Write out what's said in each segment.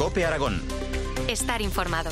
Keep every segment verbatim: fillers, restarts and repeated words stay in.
COPE Aragón. Estar informado.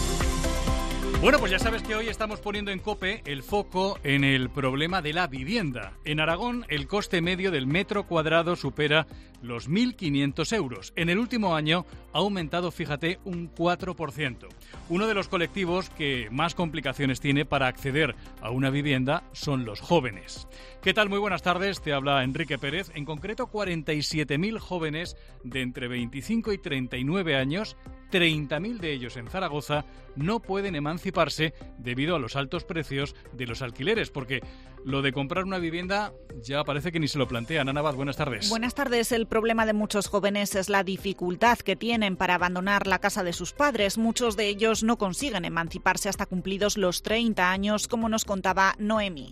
Bueno, pues ya sabes que hoy estamos poniendo en COPE el foco en el problema de la vivienda. En Aragón, el coste medio del metro cuadrado supera los mil quinientos euros. En el último año ha aumentado, fíjate, un cuatro por ciento. Uno de los colectivos que más complicaciones tiene para acceder a una vivienda son los jóvenes. ¿Qué tal? Muy buenas tardes, te habla Enrique Pérez. En concreto, cuarenta y siete mil jóvenes de entre veinticinco y treinta y nueve años, treinta mil de ellos en Zaragoza, no pueden emanciparse debido a los altos precios de los alquileres, porque lo de comprar una vivienda ya parece que ni se lo plantean. Ana Abad, buenas tardes. Buenas tardes. El problema de muchos jóvenes es la dificultad que tienen para abandonar la casa de sus padres. Muchos de ellos no consiguen emanciparse hasta cumplidos los treinta años, como nos contaba Noemi.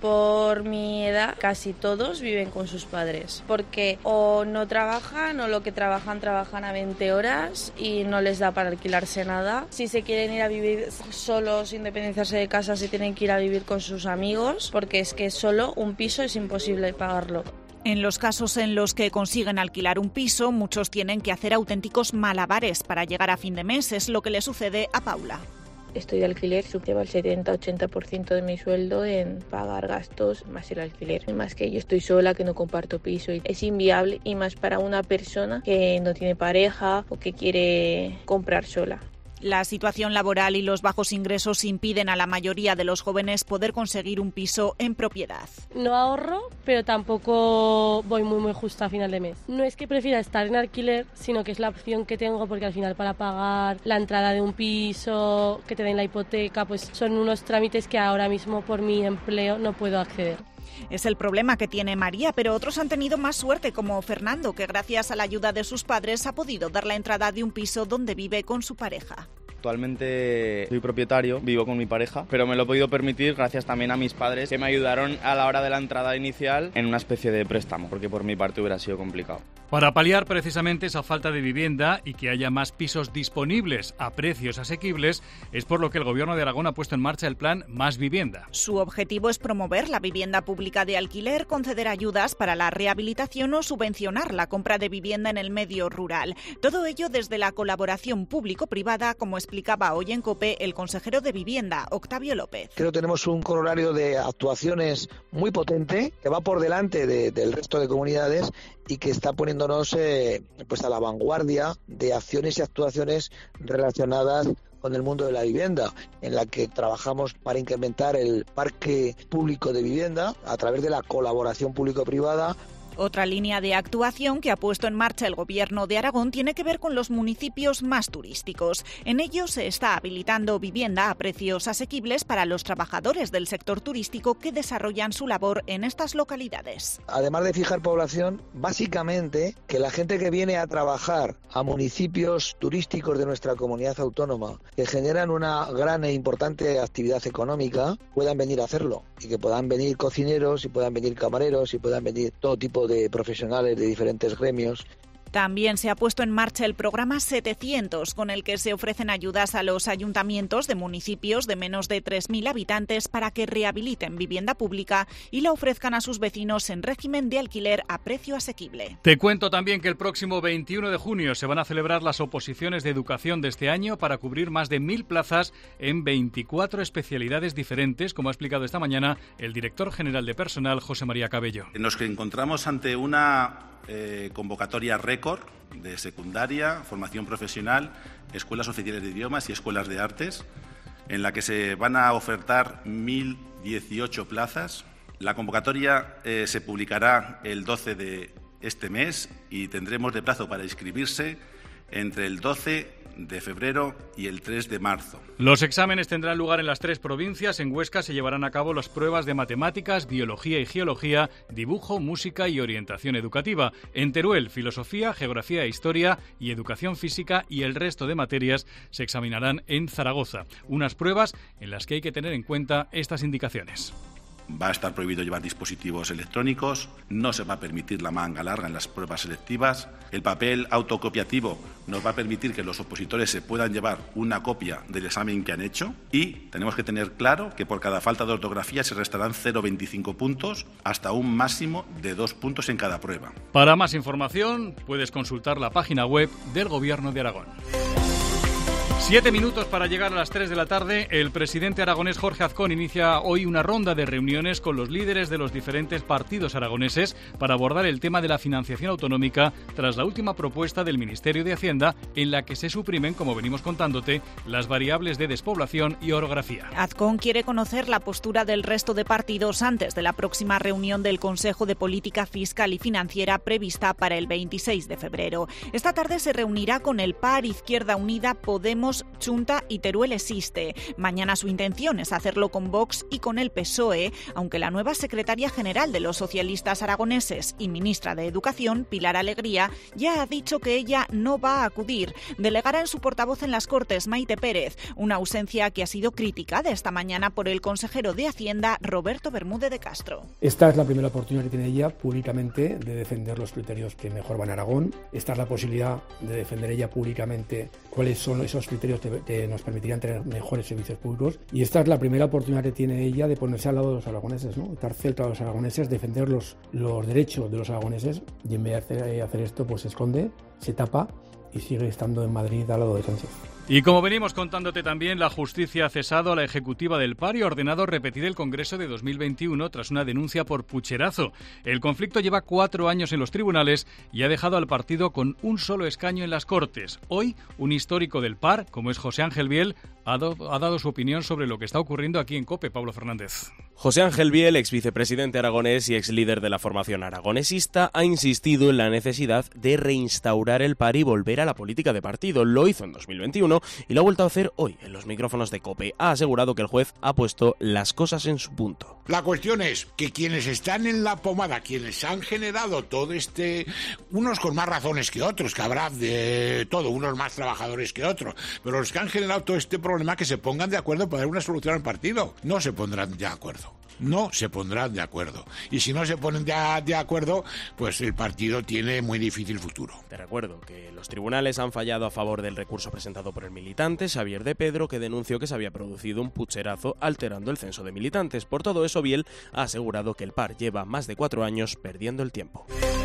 Por mi edad, casi todos viven con sus padres, porque o no trabajan o lo que trabajan, trabajan a veinte horas y no les da para alquilarse nada. Si se quieren ir a vivir solos, independizarse de casa, se tienen que ir a vivir con sus amigos, porque es que solo un piso es imposible pagarlo. En los casos en los que consiguen alquilar un piso, muchos tienen que hacer auténticos malabares para llegar a fin de mes. Es lo que le sucede a Paula. Estoy de alquiler, lleva el setenta a ochenta por ciento de mi sueldo en pagar gastos más el alquiler. Más que yo estoy sola, que no comparto piso. Es inviable, y más para una persona que no tiene pareja o que quiere comprar sola. La situación laboral y los bajos ingresos impiden a la mayoría de los jóvenes poder conseguir un piso en propiedad. No ahorro, pero tampoco voy muy muy justa a final de mes. No es que prefiera estar en alquiler, sino que es la opción que tengo, porque al final para pagar la entrada de un piso, que te den la hipoteca, pues son unos trámites que ahora mismo por mi empleo no puedo acceder. Es el problema que tiene María, pero otros han tenido más suerte, como Fernando, que gracias a la ayuda de sus padres ha podido dar la entrada de un piso donde vive con su pareja. Actualmente soy propietario, vivo con mi pareja, pero me lo he podido permitir gracias también a mis padres, que me ayudaron a la hora de la entrada inicial en una especie de préstamo, porque por mi parte hubiera sido complicado. Para paliar precisamente esa falta de vivienda y que haya más pisos disponibles a precios asequibles, es por lo que el Gobierno de Aragón ha puesto en marcha el plan Más Vivienda. Su objetivo es promover la vivienda pública de alquiler, conceder ayudas para la rehabilitación o subvencionar la compra de vivienda en el medio rural. Todo ello desde la colaboración público-privada, como explicaba hoy en COPE el consejero de Vivienda, Octavio López. Creo que tenemos un corolario de actuaciones muy potente que va por delante de, del resto de comunidades y que está poniéndonos eh, pues a la vanguardia de acciones y actuaciones relacionadas con el mundo de la vivienda, en la que trabajamos para incrementar el parque público de vivienda a través de la colaboración público-privada. Otra línea de actuación que ha puesto en marcha el Gobierno de Aragón tiene que ver con los municipios más turísticos. En ellos se está habilitando vivienda a precios asequibles para los trabajadores del sector turístico que desarrollan su labor en estas localidades. Además de fijar población, básicamente que la gente que viene a trabajar a municipios turísticos de nuestra comunidad autónoma, que generan una gran e importante actividad económica, puedan venir a hacerlo y que puedan venir cocineros, y puedan venir camareros, y puedan venir todo tipo de de profesionales de diferentes gremios. También se ha puesto en marcha el programa setecientos, con el que se ofrecen ayudas a los ayuntamientos de municipios de menos de tres mil habitantes para que rehabiliten vivienda pública y la ofrezcan a sus vecinos en régimen de alquiler a precio asequible. Te cuento también que el próximo veintiuno de junio se van a celebrar las oposiciones de educación de este año para cubrir más de mil plazas en veinticuatro especialidades diferentes, como ha explicado esta mañana el director general de personal, José María Cabello. Nos encontramos ante una Eh, convocatoria récord de secundaria, formación profesional, escuelas oficiales de idiomas y escuelas de artes, en la que se van a ofertar mil dieciocho plazas. La convocatoria eh, se publicará el doce de este mes y tendremos de plazo para inscribirse entre el doce de febrero y el tres de marzo. Los exámenes tendrán lugar en las tres provincias. En Huesca se llevarán a cabo las pruebas de matemáticas, biología y geología, dibujo, música y orientación educativa. En Teruel, filosofía, geografía e historia y educación física, y el resto de materias se examinarán en Zaragoza. Unas pruebas en las que hay que tener en cuenta estas indicaciones. va a estar prohibido llevar dispositivos electrónicos, no se va a permitir la manga larga en las pruebas selectivas, el papel autocopiativo nos va a permitir que los opositores se puedan llevar una copia del examen que han hecho y tenemos que tener claro que por cada falta de ortografía se restarán cero coma veinticinco puntos hasta un máximo de dos puntos en cada prueba. Para más información puedes consultar la página web del Gobierno de Aragón. Siete minutos para llegar a las tres de la tarde. El presidente aragonés Jorge Azcón inicia hoy una ronda de reuniones con los líderes de los diferentes partidos aragoneses para abordar el tema de la financiación autonómica tras la última propuesta del Ministerio de Hacienda en la que se suprimen, como venimos contándote, las variables de despoblación y orografía. Azcón quiere conocer la postura del resto de partidos antes de la próxima reunión del Consejo de Política Fiscal y Financiera prevista para el veintiséis de febrero. Esta tarde se reunirá con el P A R, Izquierda Unida, Podemos, Chunta y Teruel Existe. Mañana su intención es hacerlo con Vox y con el P S O E, aunque la nueva secretaria general de los socialistas aragoneses y ministra de Educación, Pilar Alegría, ya ha dicho que ella no va a acudir. Delegará en su portavoz en las Cortes, Maite Pérez, una ausencia que ha sido criticada esta mañana por el consejero de Hacienda, Roberto Bermúdez de Castro. Esta es la primera oportunidad que tiene ella públicamente de defender los criterios que mejor van a Aragón. Esta es la posibilidad de defender ella públicamente cuáles son esos criterios que, que nos permitirían tener mejores servicios públicos. Y esta es la primera oportunidad que tiene ella de ponerse al lado de los aragoneses, ¿no? Estar cerca de los aragoneses, defender los, los derechos de los aragoneses, y en vez de hacer, hacer esto, pues se esconde, se tapa y sigue estando en Madrid al lado de Sánchez. Y como venimos contándote también, la justicia ha cesado a la ejecutiva del P A R y ha ordenado repetir el Congreso de dos mil veintiuno tras una denuncia por pucherazo. El conflicto lleva cuatro años en los tribunales y ha dejado al partido con un solo escaño en las Cortes. Hoy, un histórico del P A R, como es José Ángel Biel, ha, do, ha dado su opinión sobre lo que está ocurriendo aquí en COPE. Pablo Fernández. José Ángel Biel, ex vicepresidente aragonés y ex líder de la formación aragonesista, ha insistido en la necesidad de reinstaurar el P A R y volver a la política de partido. Lo hizo en dos mil veintiuno y lo ha vuelto a hacer hoy en los micrófonos de COPE. Ha asegurado que el juez ha puesto las cosas en su punto. La cuestión es que quienes están en la pomada, quienes han generado todo este, unos con más razones que otros, que habrá de todo, unos más trabajadores que otros, pero los que han generado todo este problema, que se pongan de acuerdo para dar una solución al partido. No se pondrán de acuerdo. No se pondrán de acuerdo. Y si no se ponen de, de acuerdo, pues el partido tiene muy difícil futuro. Te recuerdo que los tribunales han fallado a favor del recurso presentado por el militante Xavier de Pedro, que denunció que se había producido un pucherazo alterando el censo de militantes. Por todo eso, Biel ha asegurado que el P A R lleva más de cuatro años perdiendo el tiempo.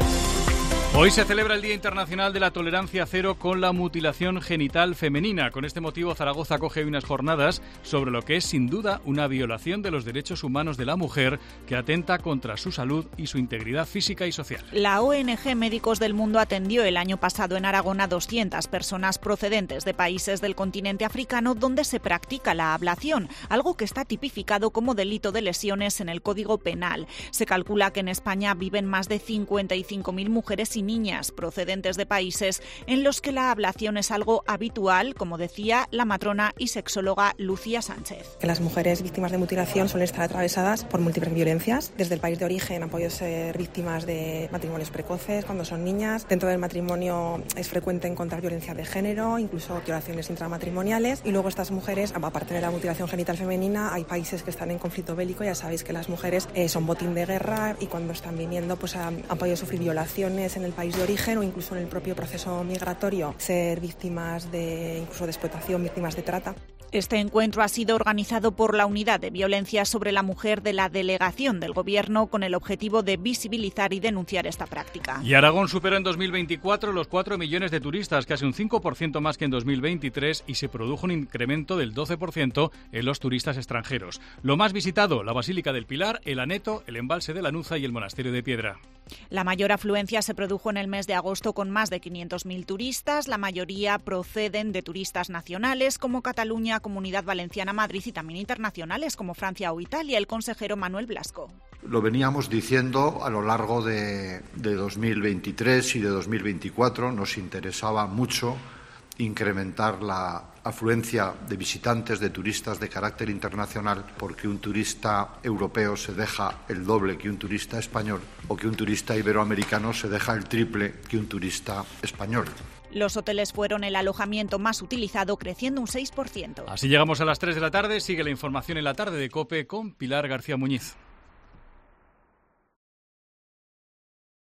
Hoy se celebra el Día Internacional de la Tolerancia Cero con la mutilación genital femenina. Con este motivo, Zaragoza acoge hoy unas jornadas sobre lo que es sin duda una violación de los derechos humanos de la mujer que atenta contra su salud y su integridad física y social. La O N G Médicos del Mundo atendió el año pasado en Aragón a doscientas personas procedentes de países del continente africano donde se practica la ablación, algo que está tipificado como delito de lesiones en el Código Penal. Se calcula que en España viven más de cincuenta y cinco mil mujeres y niñas procedentes de países en los que la ablación es algo habitual, como decía la matrona y sexóloga Lucía Sánchez. Que las mujeres víctimas de mutilación suelen estar atravesadas por múltiples violencias. Desde el país de origen han podido ser víctimas de matrimonios precoces cuando son niñas. Dentro del matrimonio es frecuente encontrar violencia de género, incluso violaciones intramatrimoniales. Y luego estas mujeres, aparte de la mutilación genital femenina, hay países que están en conflicto bélico. Ya sabéis que las mujeres eh, son botín de guerra y cuando están viniendo pues han, han podido sufrir violaciones en el país de origen o incluso en el propio proceso migratorio, ser víctimas de incluso de explotación, víctimas de trata. Este encuentro ha sido organizado por la Unidad de Violencia sobre la Mujer de la Delegación del Gobierno con el objetivo de visibilizar y denunciar esta práctica. Y Aragón superó en dos mil veinticuatro los cuatro millones de turistas, casi un cinco por ciento más que en dos mil veintitrés, y se produjo un incremento del doce por ciento en los turistas extranjeros. Lo más visitado, la Basílica del Pilar, el Aneto, el Embalse de Lanuza y el Monasterio de Piedra. La mayor afluencia se produjo en el mes de agosto con más de quinientos mil turistas. La mayoría proceden de turistas nacionales como Cataluña, Comunidad Valenciana, Madrid y también internacionales como Francia o Italia. El consejero Manuel Blasco. Lo veníamos diciendo a lo largo de, de dos mil veintitrés y de dos mil veinticuatro. Nos interesaba mucho incrementar la afluencia de visitantes, de turistas de carácter internacional, porque un turista europeo se deja el doble que un turista español o que un turista iberoamericano se deja el triple que un turista español. Los hoteles fueron el alojamiento más utilizado, creciendo un seis por ciento. Así llegamos a las tres de la tarde. Sigue la información en la tarde de COPE con Pilar García Muñiz.